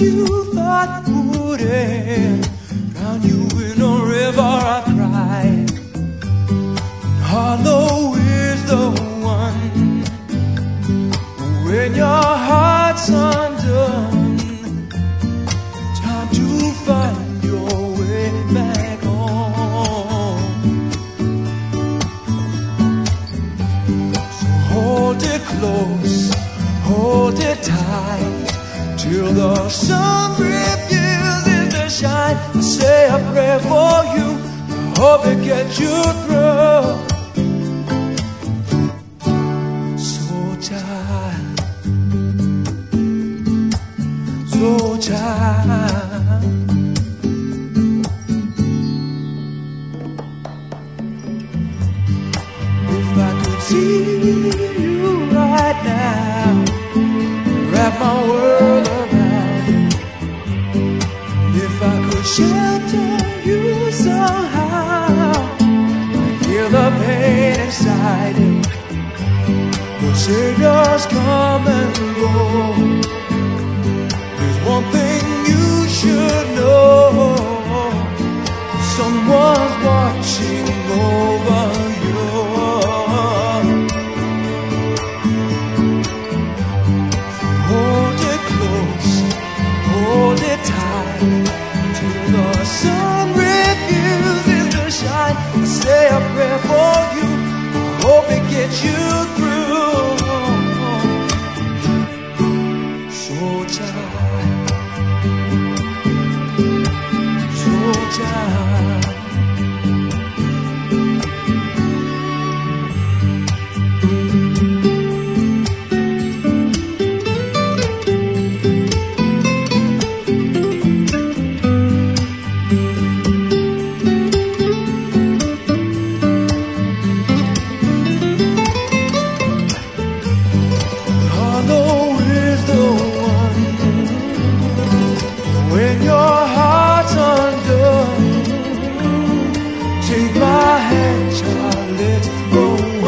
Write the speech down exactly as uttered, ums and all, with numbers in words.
you thought would end. Drown you in a river of pride. Hollow is the one when your heart's undone. Time to find your way back home. So hold it close, hold it tight, till the sun refuses to shine. I say a prayer for you, I hope it gets you through. So tired, so tired. If I could see you right now, wrap my world around you. If I could shelter you somehow, I'd heal the pain inside you. The Savior's come and go. There's one thing you should know: someone's watching over you. Hold it close, hold it tight, till the sun refuses to shine. I say a prayer for you, I hope it gets you through. So tired, so tired. When your heart's undone, take my hand, child, let's go.